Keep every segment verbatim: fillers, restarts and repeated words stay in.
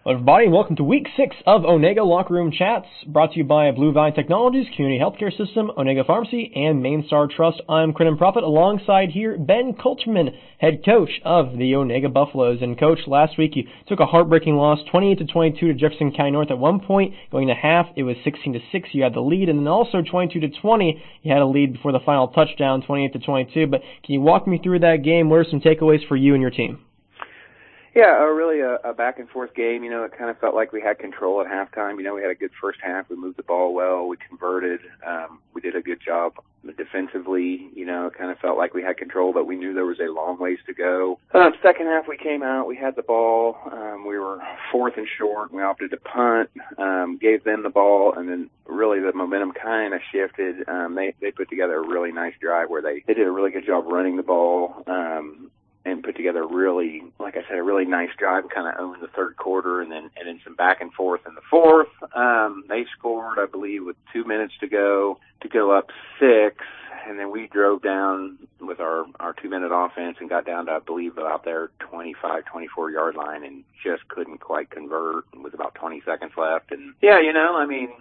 Hello everybody, and welcome to week six of Onega Locker Room Chats, brought to you by Blue Vine Technologies, Community Healthcare System, Onega Pharmacy, and Main Star Trust. I'm Quinn Prophet, alongside here Ben Kulterman, head coach of the Onega Buffaloes. And coach, last week you took a heartbreaking loss, twenty-eight to twenty-two to Jefferson County North. At one point, going to half, it was sixteen to six. You had the lead, and then also twenty-two to twenty, you had a lead before the final touchdown, twenty-eight to twenty-two. But can you walk me through that game? What are some takeaways for you and your team? Yeah, uh, really a, a back-and-forth game. You know, it kind of felt like we had control at halftime. You know, we had a good first half. We moved the ball well. We converted. Um, we did a good job defensively. You know, it kind of felt like we had control, but we knew there was a long ways to go. Um, second half, we came out. We had the ball. Um, we were fourth and short. We opted to punt, um, gave them the ball, and then really the momentum kind of shifted. Um, they, they put together a really nice drive where they, they did a really good job running the ball. Um, and put together really, like I said, a really nice drive, kind of owned the third quarter, and then and then some back and forth in the fourth. Um, they scored, I believe, with two minutes to go, to go up six, and then we drove down with our, our two-minute offense and got down to, I believe, about their twenty-five, twenty-four-yard line and just couldn't quite convert with about twenty seconds left. And, yeah, you know, I mean,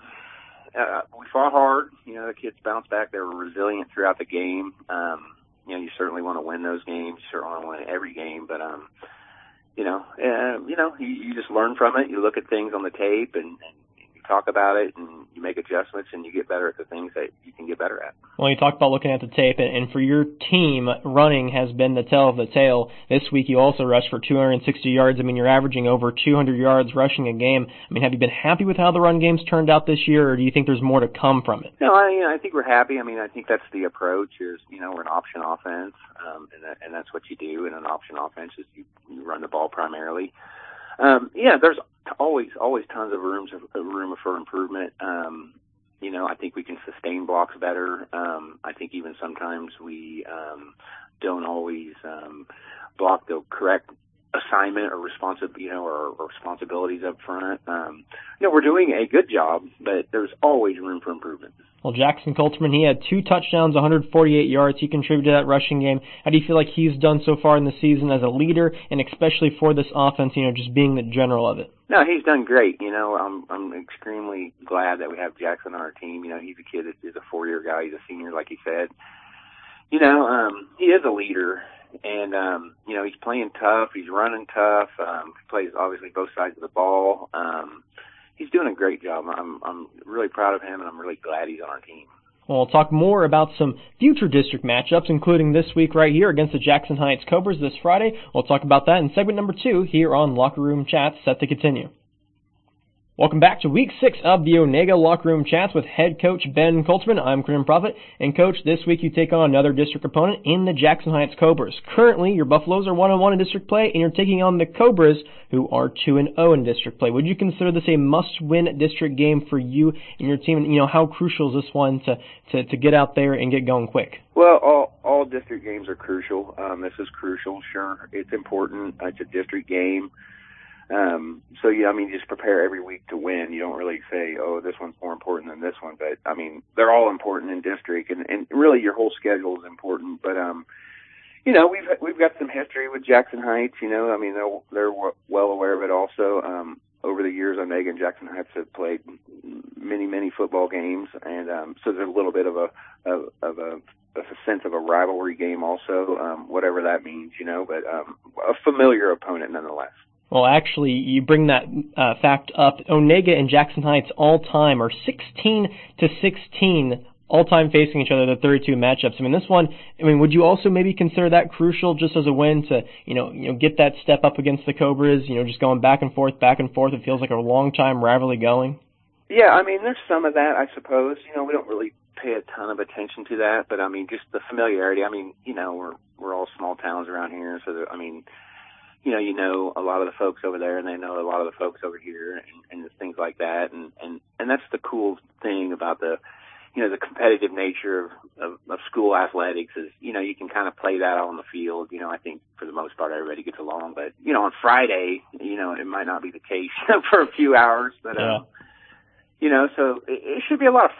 uh, we fought hard. You know, the kids bounced back. They were resilient throughout the game. Um You know, you certainly want to win those games. You certainly want to win every game. But, um, you know, uh, you know, you, you just learn from it. You look at things on the tape and, and you talk about it and you make adjustments and you get better at the things that you can get better at. Well, you talked about looking at the tape, and, and for your team, running has been the tell of the tale. This week you also rushed for two hundred sixty yards. I mean, you're averaging over two hundred yards rushing a game. I mean, have you been happy with how the run game's turned out this year, or do you think there's more to come from it? No, I, you know, I think we're happy. I mean, I think that's the approach is, you know, we're an option offense, um, and, that, and that's what you do in an option offense is you, you run the ball primarily. Um, yeah, there's always, always tons of rooms of, of room for improvement. Um, you know, I think we can sustain blocks better. Um, I think even sometimes we, um, don't always, um, block the correct assignment or responsive, you know, or, or responsibilities up front. Um, you know, we're doing a good job, but there's always room for improvement. Well, Jackson Kulterman, he had two touchdowns, one hundred forty-eight yards. He contributed to that rushing game. How do you feel like he's done so far in the season as a leader, and especially for this offense, you know, just being the general of it? No, he's done great. You know, I'm I'm extremely glad that we have Jackson on our team. You know, he's a kid that is a four-year guy. He's a senior, like he said. You know, um, he is a leader. And, um, you know, he's playing tough. He's running tough. Um, he plays, obviously, both sides of the ball. Um, he's doing a great job. I'm, I'm really proud of him, and I'm really glad he's on our team. Well, we'll talk more about some future district matchups, including this week right here against the Jackson Heights Cobras this Friday. We'll talk about that in segment number two here on Locker Room Chats, set to continue. Welcome back to week six of the Onega Locker Room Chats with head coach Ben Kulterman. I'm Quinn Prophet. And coach, this week you take on another district opponent in the Jackson Heights Cobras. Currently, your Buffaloes are one and one in district play, and you're taking on the Cobras, who are two and oh in district play. Would you consider this a must-win district game for you and your team? And, you know, how crucial is this one to, to, to get out there and get going quick? Well, all, all district games are crucial. Um, this is crucial, sure. It's important. It's a district game. Um, so, yeah, I mean, just prepare every week to win. You don't really say, oh, this one's more important than this one. But, I mean, they're all important in district. And, and really your whole schedule is important. But, um, you know, we've we've got some history with Jackson Heights. You know, I mean, they're, they're well aware of it also. Um, over the years, Onega and Jackson Heights have played many, many football games. And um, so there's a little bit of a of, of a a sense of a rivalry game also, um, whatever that means, you know. But um, a familiar opponent nonetheless. Well, actually, you bring that uh, fact up. Onega and Jackson Heights all-time are sixteen to sixteen all-time facing each other, the thirty-two matchups. I mean, this one, I mean, would you also maybe consider that crucial just as a win to, you know, you know, get that step up against the Cobras, you know, just going back and forth, back and forth? It feels like a long-time rivalry going. Yeah, I mean, there's some of that, I suppose. You know, we don't really pay a ton of attention to that, but, I mean, just the familiarity. I mean, you know, we're we're all small towns around here, so, that, I mean, you know, you know a lot of the folks over there, and they know a lot of the folks over here, and, and things like that. And, and, and that's the cool thing about the, you know, the competitive nature of, of, of school athletics is, you know, you can kind of play that out on the field. You know, I think for the most part everybody gets along. But, you know, on Friday, you know, it might not be the case for a few hours. But, yeah. um, you know, so it, it should be a lot of fun.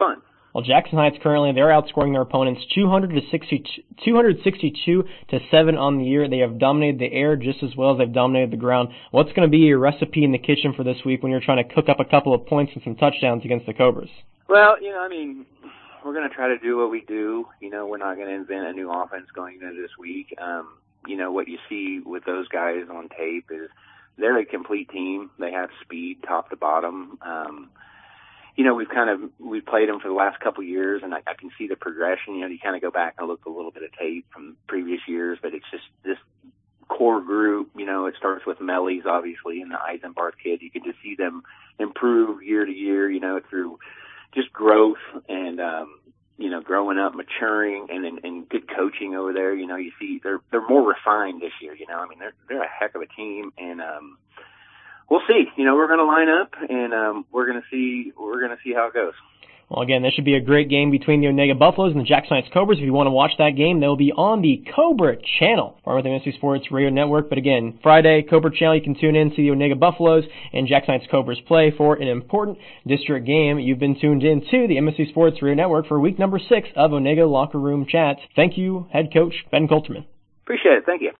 Well, Jackson Heights currently, they're outscoring their opponents two hundred sixty-two to seven on the year. They have dominated the air just as well as they've dominated the ground. What's going to be your recipe in the kitchen for this week when you're trying to cook up a couple of points and some touchdowns against the Cobras? Well, you know, I mean, we're going to try to do what we do. You know, we're not going to invent a new offense going into this week. Um, you know, what you see with those guys on tape is they're a complete team. They have speed top to bottom. Um, you know, we've kind of, we've played them for the last couple of years, and I, I can see the progression. You know, you kind of go back and look at a little bit of tape from previous years, but it's just this core group. You know, it starts with Mellies, obviously, and the Eisenbarth kid. You can just see them improve year to year, you know, through just growth and, um, you know, growing up, maturing, and, and, and good coaching over there. You know, you see they're, they're more refined this year, you know. I mean, they're, they're a heck of a team, and, um, we'll see. You know, we're going to line up, and um, we're going to see. We're going to see how it goes. Well, again, this should be a great game between the Onega Buffaloes and the Jackson Heights Cobras. If you want to watch that game, they'll be on the Cobra Channel, part of the M S C Sports Radio Network. But again, Friday, Cobra Channel, you can tune in, see the Onega Buffaloes and Jackson Heights Cobras play for an important district game. You've been tuned in to the M S C Sports Radio Network for week number six of Onega Locker Room Chats. Thank you, head coach Ben Coulterman. Appreciate it. Thank you.